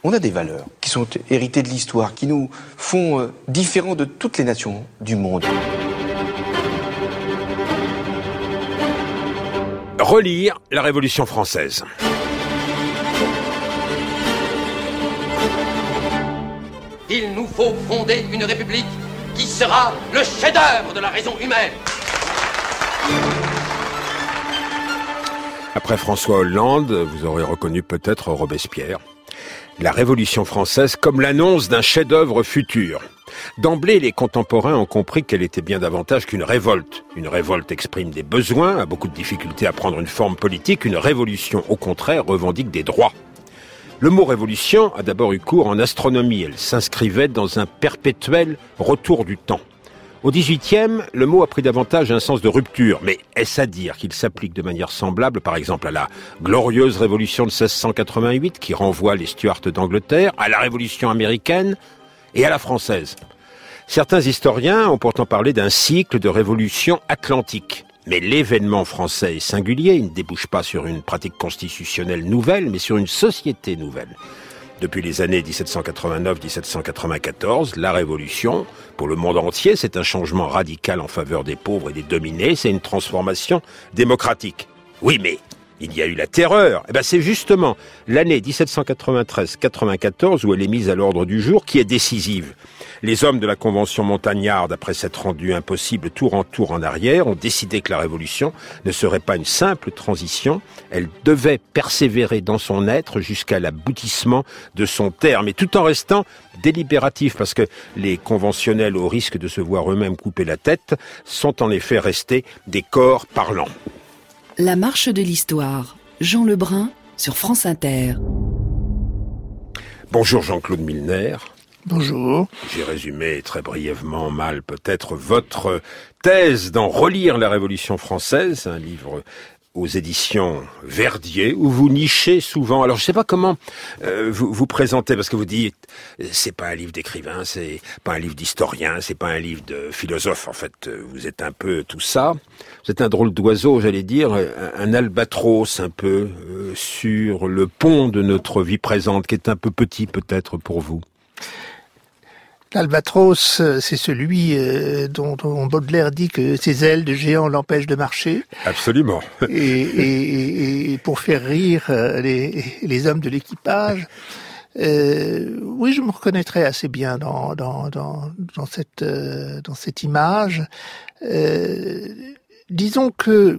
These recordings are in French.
On a des valeurs qui sont héritées de l'histoire, qui nous font différents de toutes les nations du monde. Relire la Révolution française. Il nous faut fonder une république qui sera le chef-d'œuvre de la raison humaine. Après François Hollande, vous aurez reconnu peut-être Robespierre. La Révolution française comme l'annonce d'un chef-d'œuvre futur. D'emblée, les contemporains ont compris qu'elle était bien davantage qu'une révolte. Une révolte exprime des besoins, a beaucoup de difficultés à prendre une forme politique. Une révolution, au contraire, revendique des droits. Le mot révolution a d'abord eu cours en astronomie. Elle s'inscrivait dans un perpétuel retour du temps. Au XVIIIe, le mot a pris davantage un sens de rupture. Mais est-ce à dire qu'il s'applique de manière semblable, par exemple, à la glorieuse révolution de 1688 qui renvoie les Stuarts d'Angleterre, à la révolution américaine et à la française? Certains historiens ont pourtant parlé d'un cycle de révolution atlantique. Mais l'événement français est singulier, il ne débouche pas sur une pratique constitutionnelle nouvelle, mais sur une société nouvelle. Depuis les années 1789-1794, la Révolution, pour le monde entier, c'est un changement radical en faveur des pauvres et des dominés, c'est une transformation démocratique. Oui, mais il y a eu la terreur. C'est justement l'année 1793-94 où elle est mise à l'ordre du jour qui est décisive. Les hommes de la Convention montagnarde, après s'être rendus impossible tour en arrière, ont décidé que la Révolution ne serait pas une simple transition. Elle devait persévérer dans son être jusqu'à l'aboutissement de son terme, et tout en restant délibératif, parce que les conventionnels, au risque de se voir eux-mêmes couper la tête, sont en effet restés des corps parlants. La marche de l'histoire. Jean Lebrun sur France Inter. Bonjour Jean-Claude Milner. Bonjour. J'ai résumé très brièvement, mal peut-être, votre thèse dans Relire la Révolution française, un livre aux éditions Verdier, où vous nichez souvent. Alors je sais pas comment vous présentez, parce que vous dites c'est pas un livre d'écrivain, c'est pas un livre d'historien, c'est pas un livre de philosophe. En fait, vous êtes un peu tout ça. Vous êtes un drôle d'oiseau, j'allais dire, un albatros un peu sur le pont de notre vie présente, qui est un peu petit peut-être pour vous. L'albatros, c'est celui dont Baudelaire dit que ses ailes de géant l'empêchent de marcher. Absolument. Et pour faire rire les hommes de l'équipage. Oui, je me reconnaîtrais assez bien dans cette image. Disons que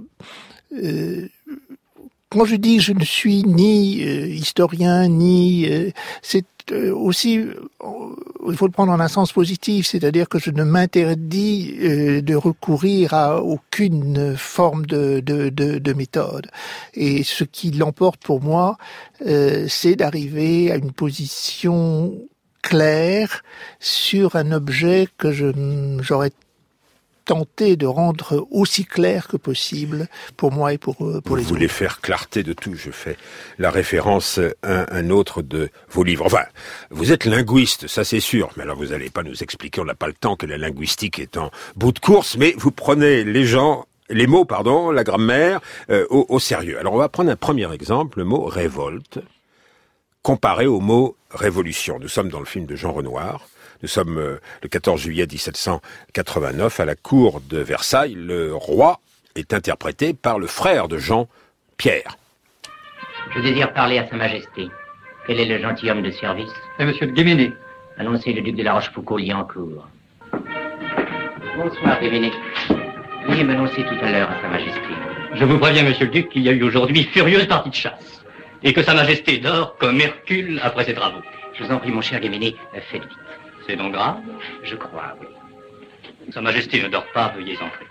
quand je dis que je ne suis ni historien, ni c'est aussi, il faut le prendre en un sens positif, c'est-à-dire que je ne m'interdis de recourir à aucune forme de méthode. Et ce qui l'emporte pour moi, c'est d'arriver à une position claire sur un objet que j'aurais tenté de rendre aussi clair que possible pour moi et pour les autres. Vous voulez faire clarté de tout. Je fais la référence à un autre de vos livres. Enfin, vous êtes linguiste, ça c'est sûr. Mais alors vous n'allez pas nous expliquer, on n'a pas le temps, que la linguistique est en bout de course, mais vous prenez les mots, la grammaire, au sérieux. Alors on va prendre un premier exemple, le mot révolte, comparé au mot révolution. Nous sommes dans le film de Jean Renoir. Nous sommes le 14 juillet 1789 à la cour de Versailles. Le roi est interprété par le frère de Jean, Pierre. Je désire parler à Sa Majesté. Quel est le gentilhomme de service? Monsieur de Guéméné. Annoncez le duc de la Rochefoucauld en cours. Bonsoir, Guéméné. Veuillez m'annoncer tout à l'heure à Sa Majesté. Je vous préviens, monsieur le duc, qu'il y a eu aujourd'hui furieuse partie de chasse. Et que Sa Majesté dort comme Hercule après ses travaux. Je vous en prie, mon cher Guéméné, faites vite. C'est donc grave? Je crois, oui. Sa Majesté ne dort pas, veuillez entrer.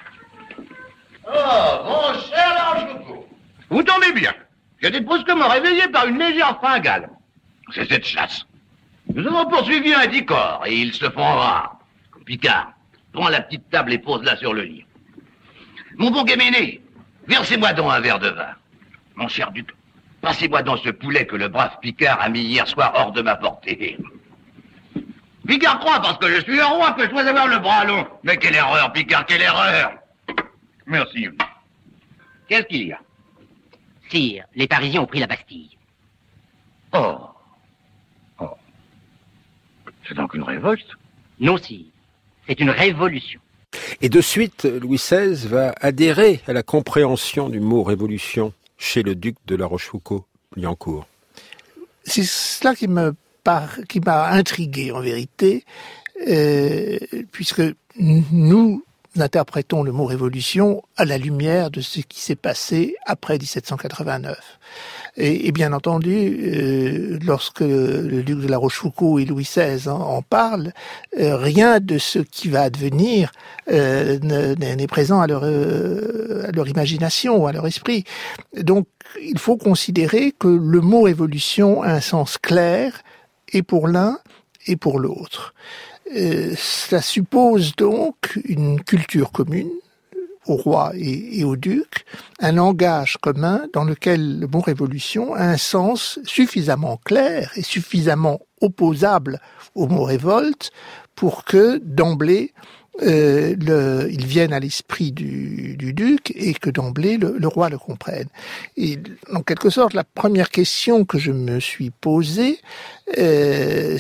Oh, mon cher Rochefoucauld, vous tombez bien. J'étais brusquement réveillé par une légère fringale. C'est cette chasse. Nous avons poursuivi un 10 corps et ils se font rares. Picard, prends la petite table et pose-la sur le lit. Mon bon Guéméné, versez-moi donc un verre de vin. Mon cher duc, passez-moi donc ce poulet que le brave Picard a mis hier soir hors de ma portée. Picard croit, parce que je suis un roi, que je dois avoir le bras long. Mais quelle erreur, Picard, quelle erreur! Merci. Qu'est-ce qu'il y a? Sire, les Parisiens ont pris la Bastille. Oh, C'est donc une révolte? Non, si. C'est une révolution. Et de suite, Louis XVI va adhérer à la compréhension du mot révolution chez le duc de La Rochefoucauld-Liancourt. C'est cela qui m'a intrigué en vérité, puisque nous interprétons le mot révolution à la lumière de ce qui s'est passé après 1789. Et bien entendu, lorsque le duc de La Rochefoucauld et Louis XVI en parlent, rien de ce qui va advenir n'est présent à leur imagination, à leur esprit. Donc, il faut considérer que le mot révolution a un sens clair, et pour l'un et pour l'autre. Cela suppose donc une culture commune, au roi et au duc, un langage commun dans lequel le mot révolution a un sens suffisamment clair et suffisamment opposable au mot révolte pour que d'emblée il vienne à l'esprit du duc et que d'emblée le roi le comprenne. Et en quelque sorte, la première question que je me suis posée, c'est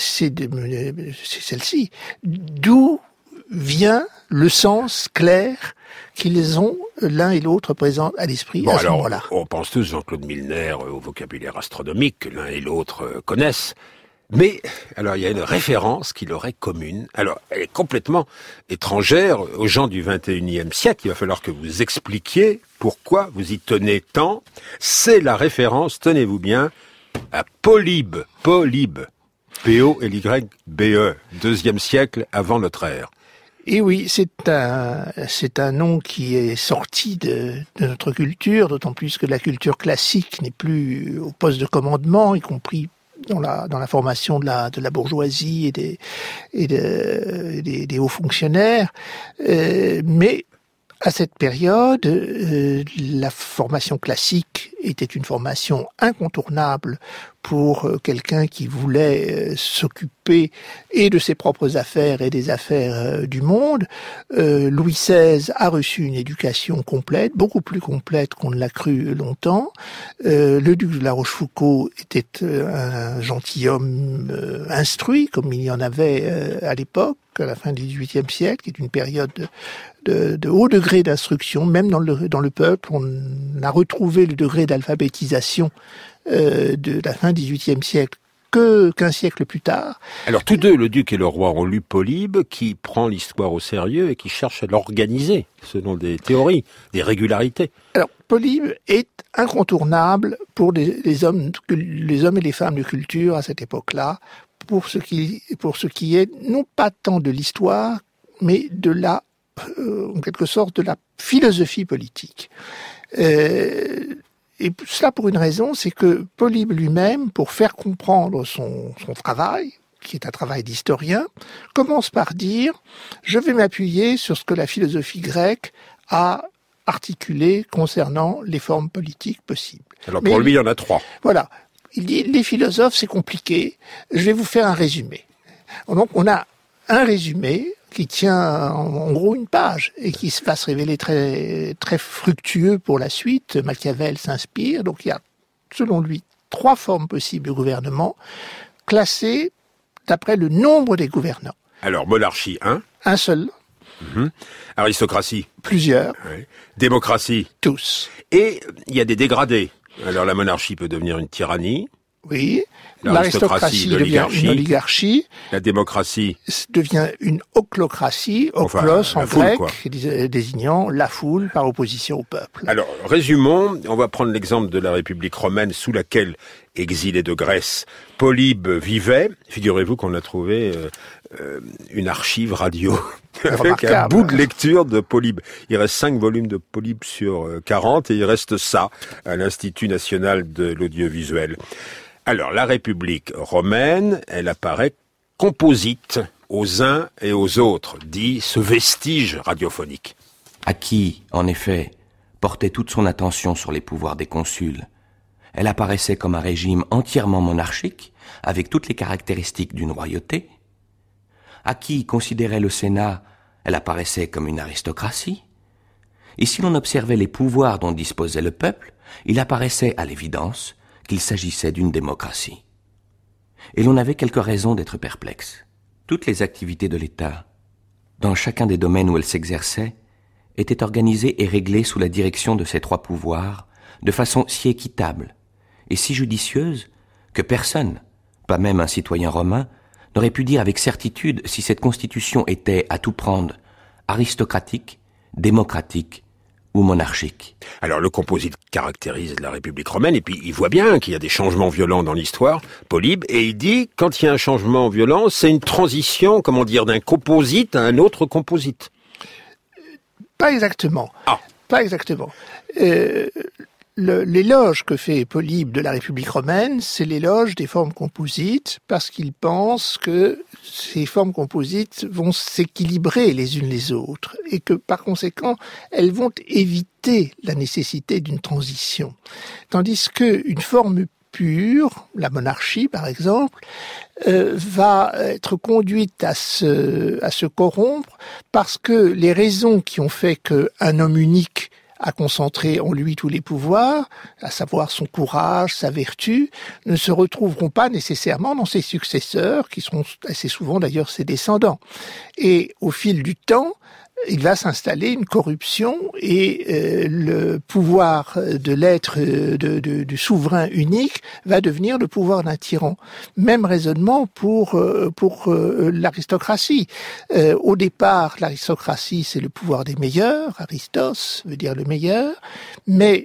celle-ci. D'où vient le sens clair qu'ils ont l'un et l'autre présents à l'esprit à ce moment-là? On pense tous, Jean-Claude Milner, au vocabulaire astronomique que l'un et l'autre connaissent. Mais, alors, il y a une référence qui leur est commune. Alors, elle est complètement étrangère aux gens du 21e siècle. Il va falloir que vous expliquiez pourquoi vous y tenez tant. C'est la référence, tenez-vous bien, à Polybe. Polybe. P-O-L-Y-B-E. 2e siècle avant notre ère. Et oui, c'est un nom qui est sorti de notre culture, d'autant plus que la culture classique n'est plus au poste de commandement, y compris dans la formation de la bourgeoisie et des hauts fonctionnaires, mais à cette période, la formation classique était une formation incontournable pour quelqu'un qui voulait s'occuper et de ses propres affaires et des affaires du monde. Louis XVI a reçu une éducation complète, beaucoup plus complète qu'on ne l'a cru longtemps. Le duc de La Rochefoucauld était un gentilhomme instruit, comme il y en avait à l'époque, à la fin du XVIIIe siècle, qui est une période de haut degré d'instruction, même dans le peuple. On a retrouvé le degré d'alphabétisation de la fin du XVIIIe siècle qu'un siècle plus tard. Alors tous deux, le duc et le roi, ont lu Polybe, qui prend l'histoire au sérieux et qui cherche à l'organiser selon des théories, des régularités. Alors Polybe est incontournable pour les hommes et les femmes de culture à cette époque-là, pour ce qui est non pas tant de l'histoire, mais de en quelque sorte de la philosophie politique. Et cela pour une raison, c'est que Polybe lui-même, pour faire comprendre son travail, qui est un travail d'historien, commence par dire « Je vais m'appuyer sur ce que la philosophie grecque a articulé concernant les formes politiques possibles. » Alors pour lui, il y en a 3. Voilà. Il dit « Les philosophes, c'est compliqué. Je vais vous faire un résumé. » Donc on a un résumé qui tient en gros une page et qui va se révéler très, très fructueux pour la suite. Machiavel s'inspire. Donc il y a, selon lui, 3 formes possibles de gouvernement classées d'après le nombre des gouvernants. Alors, monarchie 1. Un seul. Aristocratie. Plusieurs. Oui. Démocratie. Tous. Et il y a des dégradés. Alors la monarchie peut devenir une tyrannie. Oui. L'aristocratie devient une oligarchie. La démocratie devient une ochlocratie, oklos en grec, désignant la foule par opposition au peuple. Alors, résumons, on va prendre l'exemple de la République romaine sous laquelle, exilé de Grèce, Polybe vivait. Figurez-vous qu'on a trouvé une archive radio avec un bout de lecture de Polybe. Il reste 5 volumes de Polybe sur 40 et il reste ça à l'Institut national de l'audiovisuel. Alors, la République romaine, elle apparaît composite aux uns et aux autres, dit ce vestige radiophonique. À qui, en effet, portait toute son attention sur les pouvoirs des consuls. Elle apparaissait comme un régime entièrement monarchique, avec toutes les caractéristiques d'une royauté. À qui considérait le Sénat, elle apparaissait comme une aristocratie. Et si l'on observait les pouvoirs dont disposait le peuple, il apparaissait à l'évidence qu'il s'agissait d'une démocratie. Et l'on avait quelques raisons d'être perplexe. Toutes les activités de l'État, dans chacun des domaines où elles s'exerçaient, étaient organisées et réglées sous la direction de ces trois pouvoirs, de façon si équitable et si judicieuse que personne, pas même un citoyen romain, n'aurait pu dire avec certitude si cette constitution était, à tout prendre, aristocratique, démocratique ou monarchique. Alors le composite caractérise la République romaine, et puis il voit bien qu'il y a des changements violents dans l'histoire, Polybe, et il dit, quand il y a un changement violent, c'est une transition, comment dire, d'un composite à un autre composite. Pas exactement. Ah. Pas exactement. L'éloge que fait Polybe de la République romaine, c'est l'éloge des formes composites, parce qu'il pense que ces formes composites vont s'équilibrer les unes les autres, et que par conséquent, elles vont éviter la nécessité d'une transition. Tandis qu'une forme pure, la monarchie par exemple, va être conduite à se corrompre, parce que les raisons qui ont fait qu'un homme unique a concentré en lui tous les pouvoirs, à savoir son courage, sa vertu, ne se retrouveront pas nécessairement dans ses successeurs, qui seront assez souvent d'ailleurs ses descendants. Et au fil du temps, il va s'installer une corruption et le pouvoir de l'être du souverain unique va devenir le pouvoir d'un tyran. Même raisonnement pour l'aristocratie. Au départ, l'aristocratie, c'est le pouvoir des meilleurs. Aristos veut dire le meilleur, mais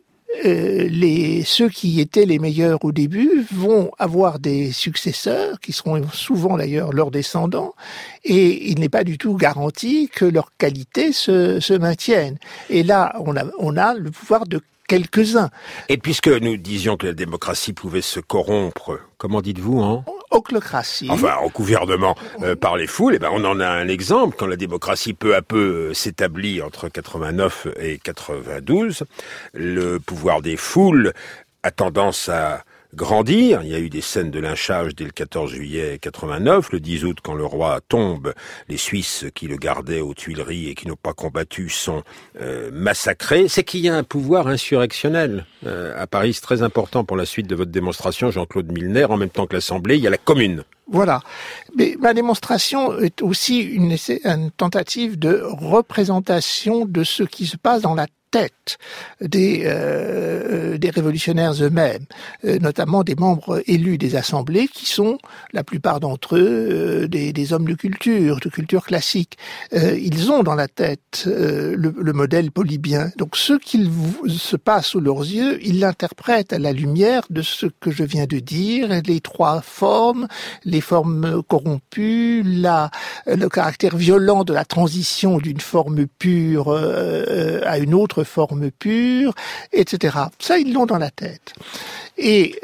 ceux qui étaient les meilleurs au début vont avoir des successeurs, qui seront souvent d'ailleurs leurs descendants, et il n'est pas du tout garanti que leur qualité se maintienne. Et là, on a le pouvoir de quelques-uns. Et puisque nous disions que la démocratie pouvait se corrompre, comment dites-vous, hein ? Ochlocratie. Enfin, au gouvernement par les foules, on en a un exemple. Quand la démocratie peu à peu s'établit entre 89 et 92, le pouvoir des foules a tendance à grandir. Il y a eu des scènes de lynchage dès le 14 juillet 89. Le 10 août, quand le roi tombe, les Suisses qui le gardaient aux Tuileries et qui n'ont pas combattu sont massacrés. C'est qu'il y a un pouvoir insurrectionnel à Paris. C'est très important pour la suite de votre démonstration, Jean-Claude Milner. En même temps que l'Assemblée, il y a la Commune. Voilà. Mais ma démonstration est aussi une tentative de représentation de ce qui se passe dans la tête des révolutionnaires eux-mêmes, notamment des membres élus des assemblées qui sont, la plupart d'entre eux, des hommes de culture classique. Ils ont dans la tête le modèle polybien. Donc ce qu'il se passe sous leurs yeux, ils l'interprètent à la lumière de ce que je viens de dire, les trois formes, les formes corrompues, le caractère violent de la transition d'une forme pure à une autre forme pure, etc. Ça, ils l'ont dans la tête. Et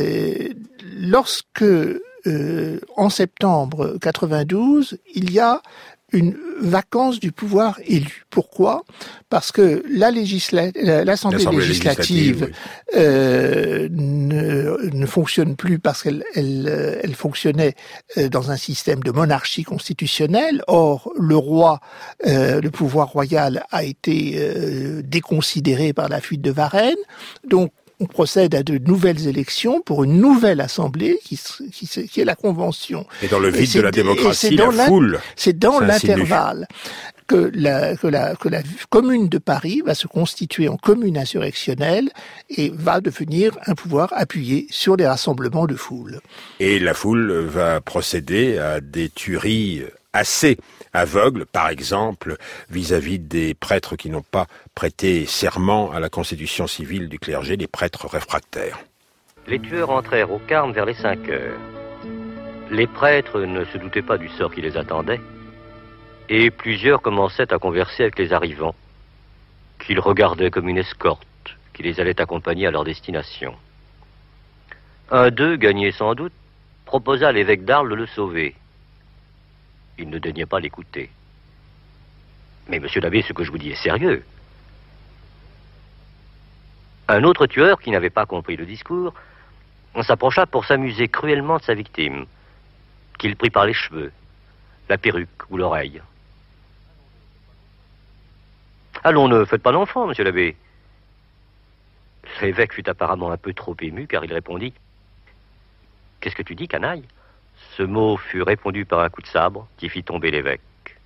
lorsque, en septembre 92, il y a une vacance du pouvoir élu. Pourquoi ? Parce que l'Assemblée législative oui. ne fonctionne plus parce qu'elle fonctionnait dans un système de monarchie constitutionnelle. Or, le roi, le pouvoir royal a été déconsidéré par la fuite de Varennes. Donc, on procède à de nouvelles élections pour une nouvelle assemblée qui est la Convention. Et dans le vide de la démocratie, la foule. C'est dans l'intervalle que la commune de Paris va se constituer en commune insurrectionnelle et va devenir un pouvoir appuyé sur les rassemblements de foule. Et la foule va procéder à des tueries assez aveugles, par exemple, vis-à-vis des prêtres qui n'ont pas prêté serment à la constitution civile du clergé, les prêtres réfractaires. Les tueurs entrèrent au Carme vers les 5 heures. Les prêtres ne se doutaient pas du sort qui les attendait, et plusieurs commençaient à converser avec les arrivants, qu'ils regardaient comme une escorte qui les allait accompagner à leur destination. Un d'eux, gagné sans doute, proposa à l'évêque d'Arles de le sauver. Il ne daignait pas l'écouter. Mais monsieur l'abbé, ce que je vous dis est sérieux. Un autre tueur, qui n'avait pas compris le discours, s'approcha pour s'amuser cruellement de sa victime, qu'il prit par les cheveux, la perruque ou l'oreille. Allons, ne faites pas l'enfant, monsieur l'abbé. L'évêque fut apparemment un peu trop ému, car il répondit: « Qu'est-ce que tu dis, canaille ? Ce mot fut répondu par un coup de sabre qui fit tomber l'évêque.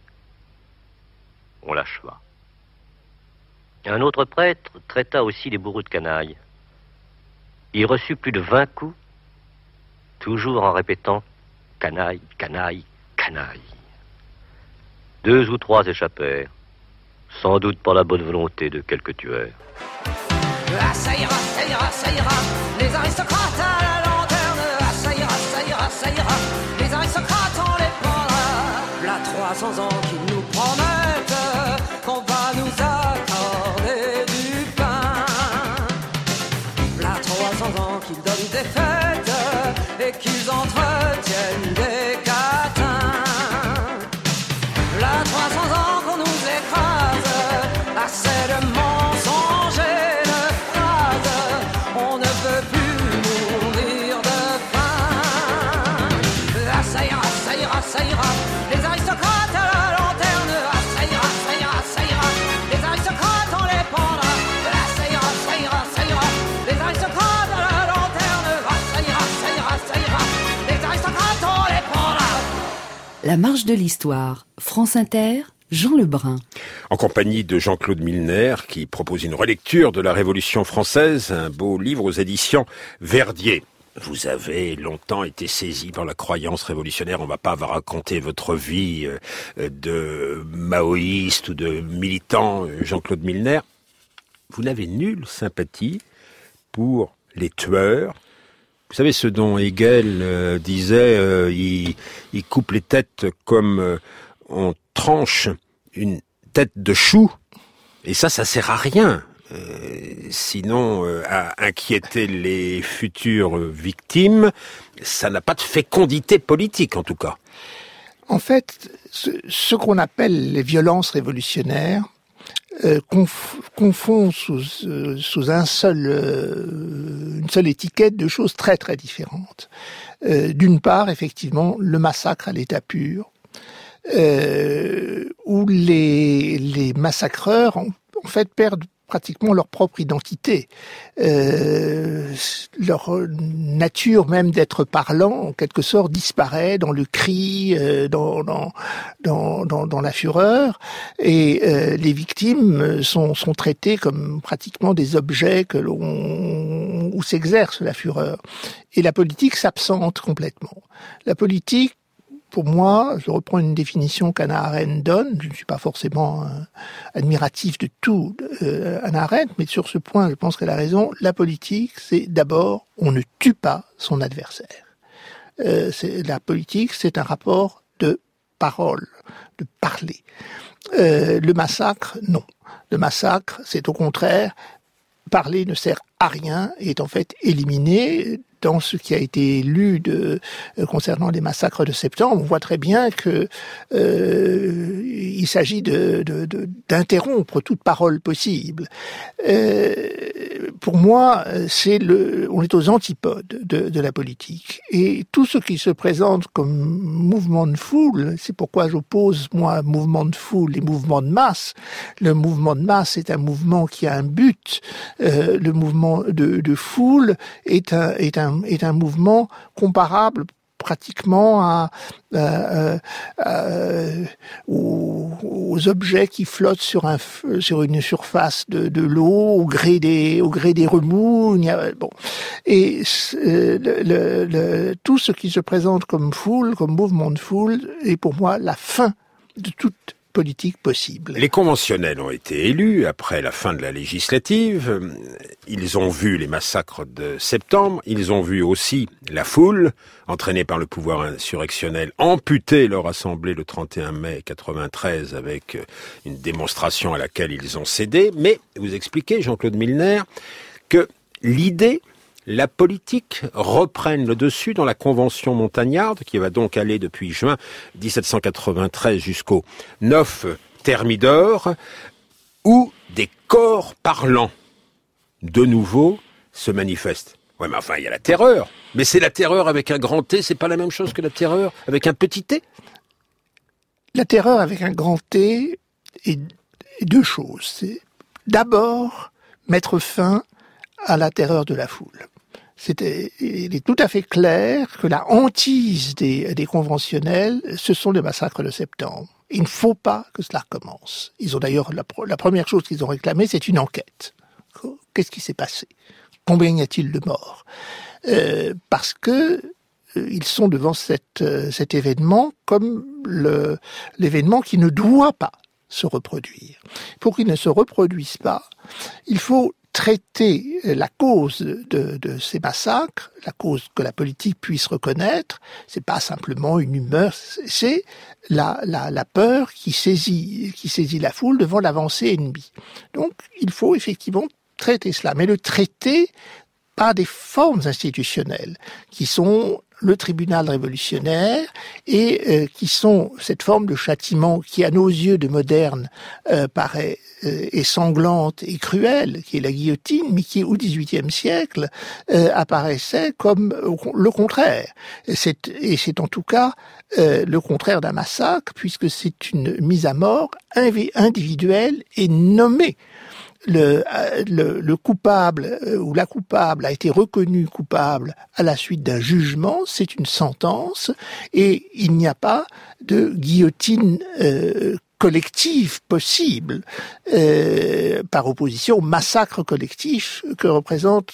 On l'acheva. Un autre prêtre traita aussi les bourreaux de canaille. Il reçut plus de 20 coups, toujours en répétant « canaille, canaille, canaille ». 2 ou 3 échappèrent, sans doute par la bonne volonté de quelques tueurs. Ah, ça ira, ça ira, ça ira, les aristocrates à la lanterne. Ah, ça ira, ça ira, ça ira, les aristocrates on les prendra. Là 300 ans qu'ils nous promettent qu'on va nous accorder du pain. Là 300 ans qu'ils donnent des fêtes et qu'ils entretiennent des catins. Là 300 ans qu'on nous écrase, assez de mensonges et de phrases, on ne peut plus mourir de faim. Ah, ça ira, ça ira, ça ira, les aristocrates à la lanterne. Ah, ça ira, ça ira, ça ira, les aristocrates on les pendra. Ah, ça ira, ça ira, ça ira, les aristocrates à la lanterne. Ah, ça ira, ça ira, ça ira, les aristocrates on les pendra. La marche de l'histoire, France Inter, Jean Lebrun. En compagnie de Jean-Claude Milner, qui propose une relecture de la Révolution française, un beau livre aux éditions Verdier. Vous avez longtemps été saisi par la croyance révolutionnaire. On va pas vous raconter votre vie de maoïste ou de militant, Jean-Claude Milner. Vous n'avez nulle sympathie pour les tueurs. Vous savez ce dont Hegel disait, il coupe les têtes comme on tranche une tête de chou, et ça sert à rien, sinon à inquiéter les futures victimes. Ça n'a pas de fécondité politique, en tout cas. En fait, ce qu'on appelle les violences révolutionnaires confond sous une seule étiquette de choses très très différentes. D'une part, effectivement, le massacre à l'état pur, où les massacreurs en fait perdent pratiquement leur propre identité, leur nature même d'être parlant en quelque sorte disparaît dans le cri, dans la fureur, et les victimes sont traitées comme pratiquement des objets où s'exerce la fureur, et la politique s'absente complètement. La politique, pour moi, je reprends une définition qu'Hannah Arendt donne. Je ne suis pas forcément admiratif de tout Hannah Arendt, mais sur ce point, je pense qu'elle a raison. La politique, c'est d'abord, on ne tue pas son adversaire. La politique, c'est un rapport de parole, de parler. Le massacre, non. Le massacre, c'est au contraire, parler ne sert à rien et est en fait éliminé. Dans ce qui a été lu concernant les massacres de septembre, on voit très bien que il s'agit d'interrompre toute parole possible. Pour moi, on est aux antipodes de la politique. Et tout ce qui se présente comme mouvement de foule, c'est pourquoi j'oppose, moi, mouvement de foule et mouvement de masse. Le mouvement de masse est un mouvement qui a un but. Le mouvement de foule est un mouvement comparable pratiquement aux objets qui flottent sur une surface de l'eau au gré des remous. Et tout ce qui se présente comme foule, comme mouvement de foule, est pour moi la fin de toute politique possible. Les conventionnels ont été élus après la fin de la législative. Ils ont vu les massacres de septembre. Ils ont vu aussi la foule, entraînée par le pouvoir insurrectionnel, amputer leur assemblée le 31 mai 93 avec une démonstration à laquelle ils ont cédé. Mais vous expliquez, Jean-Claude Milner, que l'idée, la politique reprenne le dessus dans la Convention montagnarde, qui va donc aller depuis juin 1793 jusqu'au 9 Thermidor, où des corps parlants, de nouveau, se manifestent. Ouais, mais enfin, il y a la terreur. Mais c'est la terreur avec un grand T, c'est pas la même chose que la terreur avec un petit T? La terreur avec un grand T est deux choses. C'est d'abord mettre fin à la terreur de la foule. Il est tout à fait clair que la hantise des conventionnels, ce sont les massacres de septembre. Il ne faut pas que cela recommence. Ils ont d'ailleurs, la première chose qu'ils ont réclamée, c'est une enquête. Qu'est-ce qui s'est passé? Combien y a-t-il de morts? Parce que ils sont devant cet événement comme l'événement qui ne doit pas se reproduire. Pour qu'il ne se reproduise pas, il faut traiter la cause de ces massacres, la cause que la politique puisse reconnaître. C'est pas simplement une humeur, c'est la peur qui saisit la foule devant l'avancée ennemie. Donc, il faut effectivement traiter cela, mais le traiter par des formes institutionnelles qui sont le tribunal révolutionnaire et qui sont cette forme de châtiment qui, à nos yeux de modernes, paraît est sanglante et cruelle, qui est la guillotine, mais qui, au XVIIIe siècle, apparaissait comme le contraire. Et c'est en tout cas le contraire d'un massacre, puisque c'est une mise à mort individuelle et nommée. Le coupable ou la coupable a été reconnu coupable à la suite d'un jugement, c'est une sentence, et il n'y a pas de guillotine collective possible par opposition au massacre collectif que représente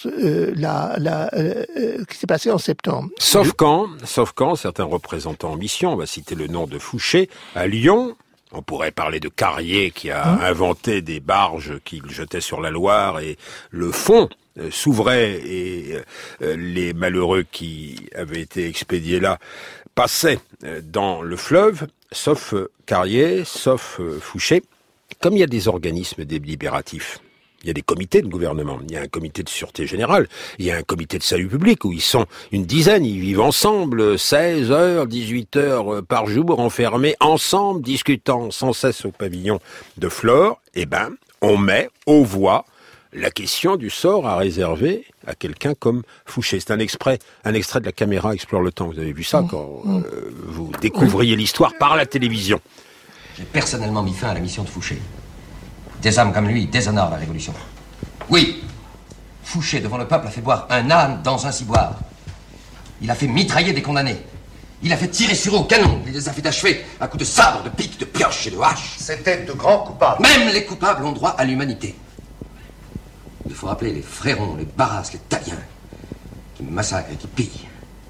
qui s'est passé en septembre. Sauf quand certains représentants en mission, on va citer le nom de Fouché, à Lyon. On pourrait parler de Carrier qui a inventé des barges qu'il jetait sur la Loire et le fond s'ouvrait et les malheureux qui avaient été expédiés là passaient dans le fleuve, sauf Carrier, sauf Fouché. Comme il y a des organismes délibératifs, il y a des comités de gouvernement, il y a un comité de sûreté générale, il y a un comité de salut public où ils sont une dizaine, ils vivent ensemble, 16 heures, 18 heures par jour, enfermés ensemble, discutant sans cesse au pavillon de Flore. Eh ben, on met aux voix la question du sort à réserver à quelqu'un comme Fouché. C'est un extrait de La Caméra explore le temps. Vous avez vu ça quand vous découvriez l'histoire par la télévision. J'ai personnellement mis fin à la mission de Fouché. Des hommes comme lui déshonorent la Révolution. Oui, Fouché, devant le peuple, a fait boire un âne dans un ciboire. Il a fait mitrailler des condamnés. Il a fait tirer sur eux au canon. Il les a fait achever à coups de sabre, de pique, de pioche et de hache. C'était de grands coupables. Même les coupables ont droit à l'humanité. Il faut rappeler les frérons, les barras, les taliens, qui massacrent et qui pillent.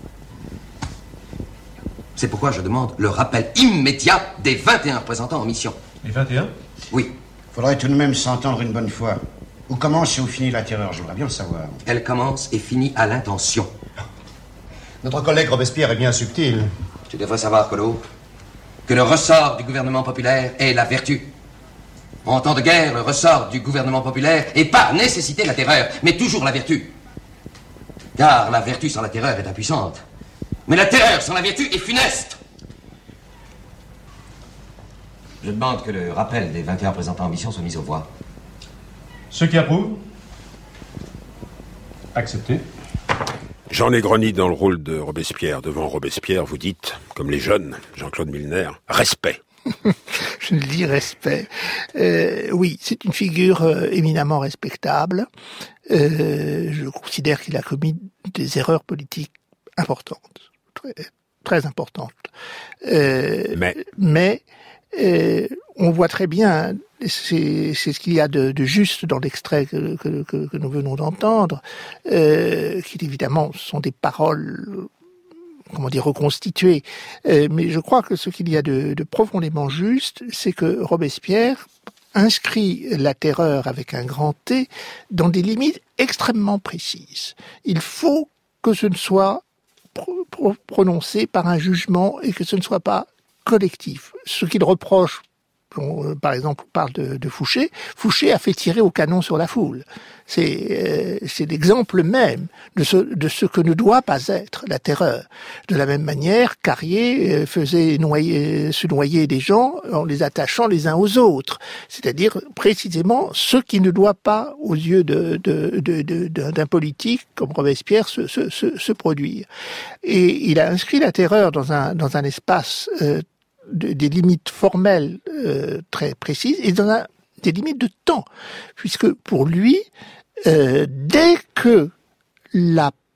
C'est pourquoi je demande le rappel immédiat des 21 représentants en mission. Les 21 ? Oui. Faudrait tout de même s'entendre une bonne fois. Où commence et où finit la terreur? Je voudrais bien le savoir. Elle commence et finit à l'intention. Notre collègue Robespierre est bien subtil. Tu devrais savoir, Collot, que le ressort du gouvernement populaire est la vertu. En temps de guerre, le ressort du gouvernement populaire est par nécessité la terreur, mais toujours la vertu. Car la vertu sans la terreur est impuissante. Mais la terreur sans la vertu est funeste. Je demande que le rappel des 21 représentants en mission soit mis aux voix. Ceux qui approuvent? Accepté. Jean Negroni dans le rôle de Robespierre. Devant Robespierre, vous dites, comme les jeunes, Jean-Claude Milner, respect. Je le dis respect. Oui, c'est une figure éminemment respectable. Je considère qu'il a commis des erreurs politiques importantes, très importantes. Mais on voit très bien, c'est ce qu'il y a de juste dans l'extrait que nous venons d'entendre, qui évidemment sont des paroles, reconstituées. Mais je crois que ce qu'il y a de profondément juste, c'est que Robespierre inscrit la terreur avec un grand T dans des limites extrêmement précises. Il faut que ce ne soit prononcé par un jugement et que ce ne soit pas collectif. Ce qu'il reproche, par exemple, on parle de Fouché. Fouché a fait tirer au canon sur la foule. C'est l'exemple même de ce que ne doit pas être la terreur. De la même manière, Carrier faisait se noyer des gens en les attachant les uns aux autres. C'est-à-dire précisément ce qui ne doit pas, aux yeux d'un politique comme Robespierre, se produire. Et il a inscrit la terreur dans un espace des limites formelles très précises et dans des limites de temps, puisque pour lui, dès que la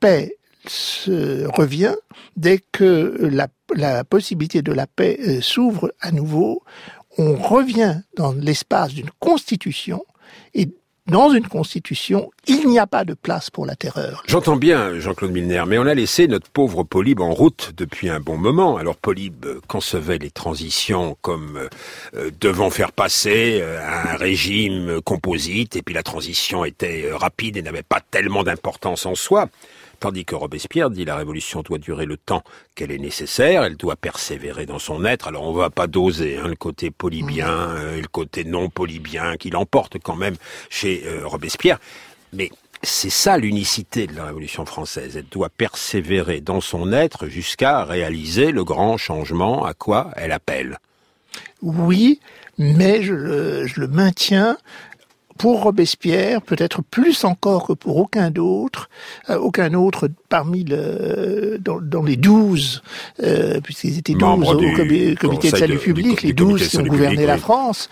paix revient, dès que la possibilité de la paix s'ouvre à nouveau, on revient dans l'espace d'une constitution, et dans une constitution, il n'y a pas de place pour la terreur. J'entends bien, Jean-Claude Milner, mais on a laissé notre pauvre Polybe en route depuis un bon moment. Alors Polybe concevait les transitions comme devant faire passer un régime composite, et puis la transition était rapide et n'avait pas tellement d'importance en soi. Tandis que Robespierre dit la révolution doit durer le temps qu'elle est nécessaire, elle doit persévérer dans son être. Alors on va pas doser le côté polybien et le côté non polybien qui l'emporte quand même chez Robespierre. Mais c'est ça l'unicité de la Révolution française. Elle doit persévérer dans son être jusqu'à réaliser le grand changement à quoi elle appelle. Oui, mais je le maintiens. Pour Robespierre, peut-être plus encore que pour aucun autre parmi dans les 12, puisqu'ils étaient 12 au comité de salut public, les 12 qui ont gouverné la France,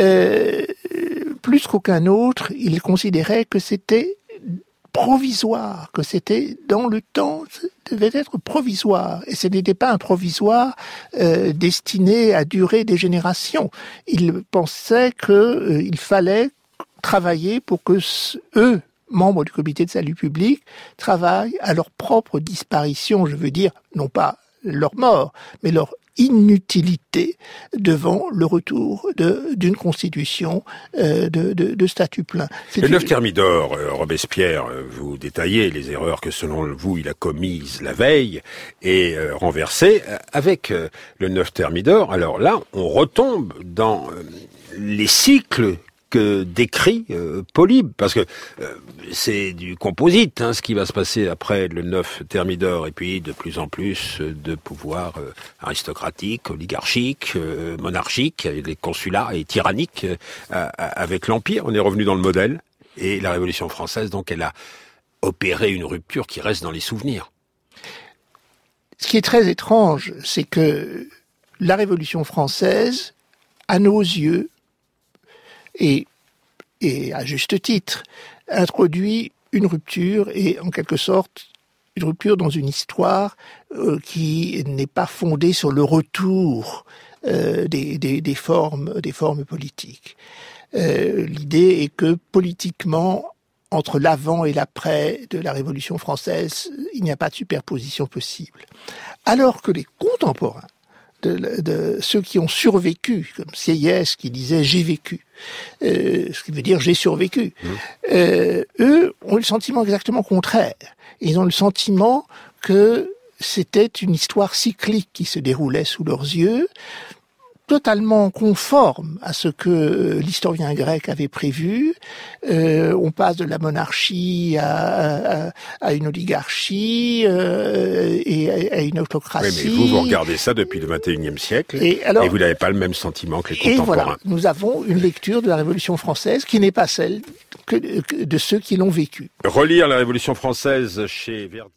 plus qu'aucun autre, il considérait que c'était provisoire, que c'était dans le temps, devait être provisoire. Et ce n'était pas un provisoire destiné à durer des générations. Il pensait qu'il fallait travailler pour que eux, membres du comité de salut public, travaillent à leur propre disparition, je veux dire, non pas leur mort, mais leur inutilité devant le retour d'une constitution de statut plein. Le 9 Thermidor, Robespierre, vous détaillez les erreurs que selon vous il a commises la veille et renversées. Avec le 9 Thermidor, alors là, on retombe dans les cycles que décrit Polybe, parce que c'est du composite, ce qui va se passer après le 9 Thermidor, et puis de plus en plus de pouvoirs aristocratiques, oligarchiques, monarchiques, les consulats et tyranniques avec l'Empire. On est revenu dans le modèle, et la Révolution française, donc, elle a opéré une rupture qui reste dans les souvenirs. Ce qui est très étrange, c'est que la Révolution française, à nos yeux, et à juste titre, introduit une rupture, et en quelque sorte une rupture dans une histoire qui n'est pas fondée sur le retour des formes politiques. L'idée est que politiquement, entre l'avant et l'après de la Révolution française, il n'y a pas de superposition possible. Alors que les contemporains de ceux qui ont survécu, comme Sieyès qui disait « j'ai vécu », ce qui veut dire « j'ai survécu ». Eux ont le sentiment exactement contraire. Ils ont le sentiment que c'était une histoire cyclique qui se déroulait sous leurs yeux, totalement conforme à ce que l'historien grec avait prévu. On passe de la monarchie à une oligarchie et à une autocratie. Oui, mais vous regardez ça depuis le XXIe siècle et vous n'avez pas le même sentiment que les contemporains. Et voilà, nous avons une lecture de la Révolution française qui n'est pas celle de ceux qui l'ont vécue. Relire la Révolution française chez Verdi.